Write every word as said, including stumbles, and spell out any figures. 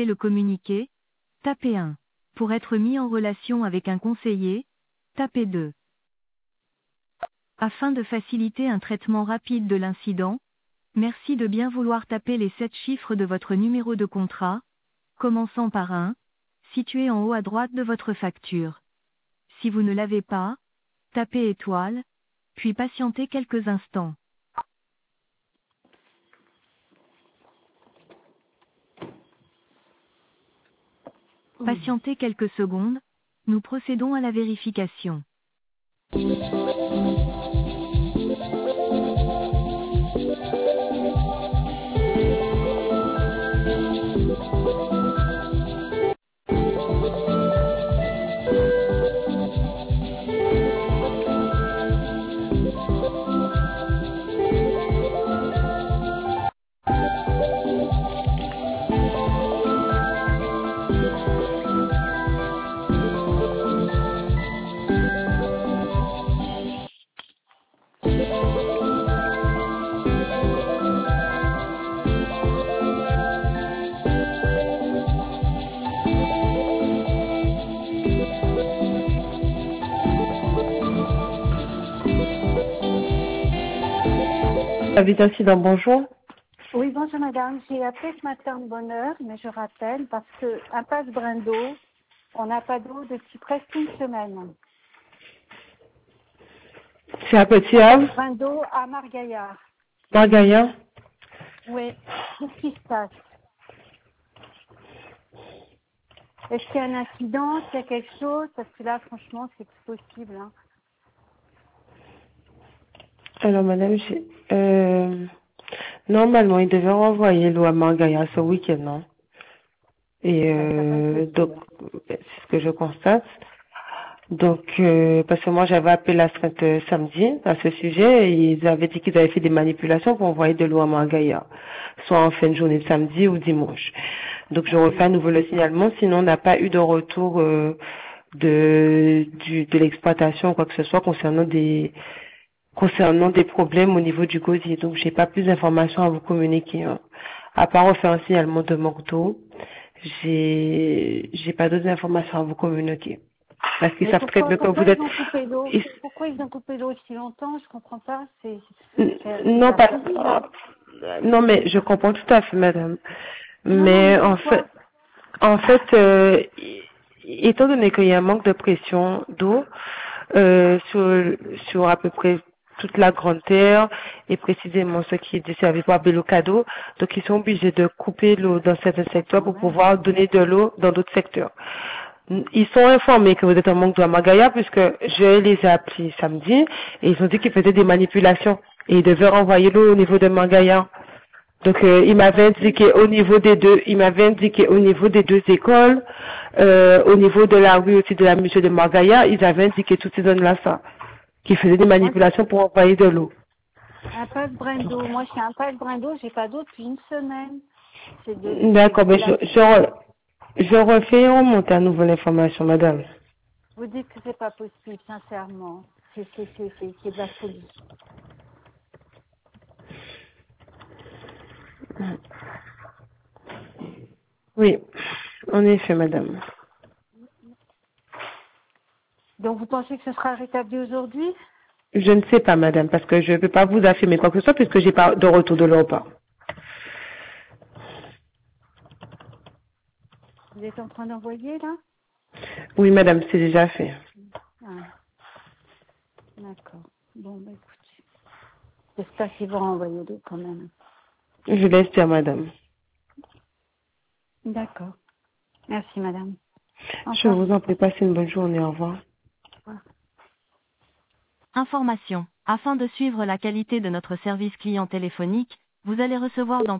souhaitez le communiquer, tapez un. Pour être mis en relation avec un conseiller, tapez deux. Afin de faciliter un traitement rapide de l'incident, merci de bien vouloir taper les sept chiffres de votre numéro de contrat, commençant par un, situé en haut à droite de votre facture. Si vous ne l'avez pas, tapez étoile, puis patientez quelques instants. Patientez quelques secondes, nous procédons à la vérification. David Incident, bonjour. Oui, bonjour madame. J'ai appelé ce matin de bonne heure, mais je rappelle parce que impasse Brindot, on n'a pas d'eau depuis presque une semaine. C'est à Petit Havre, Brindot à Margaillard. Margaillard. Oui. Qu'est-ce qui se passe? Est-ce qu'il y a un incident? Est-ce qu'il y a quelque chose? Parce que là, franchement, c'est plus possible. Hein. Alors madame, j'ai, euh, normalement, il devait renvoyer l'eau à Margaillard ce week-end, non? Et euh, donc, c'est ce que je constate. Donc, euh, parce que moi, j'avais appelé la strate euh, samedi à ce sujet, et ils avaient dit qu'ils avaient fait des manipulations pour envoyer de l'eau à Margaillard, soit en fin de journée de samedi ou dimanche. Donc, je refais à nouveau le signalement, sinon on n'a pas eu de retour euh, de du, de l'exploitation ou quoi que ce soit concernant des concernant des problèmes au niveau du gosier. Donc, j'ai pas plus d'informations à vous communiquer. Hein. À part refaire un signalement de manque d'eau, j'ai j'ai pas d'autres informations à vous communiquer. Parce qu'ils Mais savent très pourquoi, bien que pourquoi vous êtes... ils ont coupé l'eau? Ils- Pourquoi ils ont coupé l'eau aussi longtemps? Je comprends pas. C'est N- c'est- c'est Non, pas pas... possible. Hein. Non, mais je comprends tout à fait, madame. Non, non, mais Mais en fait, pourquoi? en fait, euh, étant donné qu'il y a un manque de pression d'eau euh, sur, sur à peu près toute la grande terre et précisément ce qui est desservi par Belocado, donc ils sont obligés de couper l'eau dans certains secteurs pour pouvoir donner de l'eau dans d'autres secteurs. Ils sont informés que vous êtes en manque d'eau à Magaya puisque je les ai appelés samedi et ils ont dit qu'ils faisaient des manipulations et ils devaient renvoyer l'eau au niveau de Magaya. Donc euh, il m'avait indiqué au niveau des deux, il m'avait indiqué au niveau des deux écoles, euh, au niveau de la rue aussi de la musée de Margaya, ils avaient indiqué toutes ces zones-là ça, qui faisaient des manipulations pour envoyer de l'eau. Impasse Brindot. Moi, je suis impasse Brindot, j'ai pas d'eau depuis une semaine. C'est de, c'est D'accord, de mais la... je, je, re- je refais remonter à nouveau l'information, madame. Vous dites que c'est pas possible, sincèrement. C'est, c'est, c'est, c'est, c'est de la folie. Oui, en effet, madame. Donc, vous pensez que ce sera rétabli aujourd'hui? Je ne sais pas, madame, parce que je ne peux pas vous affirmer quoi que ce soit puisque j'ai pas de retour de leur part. Vous êtes en train d'envoyer, là? Oui, madame, c'est déjà fait. Ah, d'accord. Bon, bah, écoute. J'espère qu'ils vont renvoyer l'eau quand même. Je l'espère, madame. D'accord. Merci, madame. Au Je revoir. vous en prie, passez une bonne journée. Au revoir. Au revoir. Information. Afin de suivre la qualité de notre service client téléphonique, vous allez recevoir dans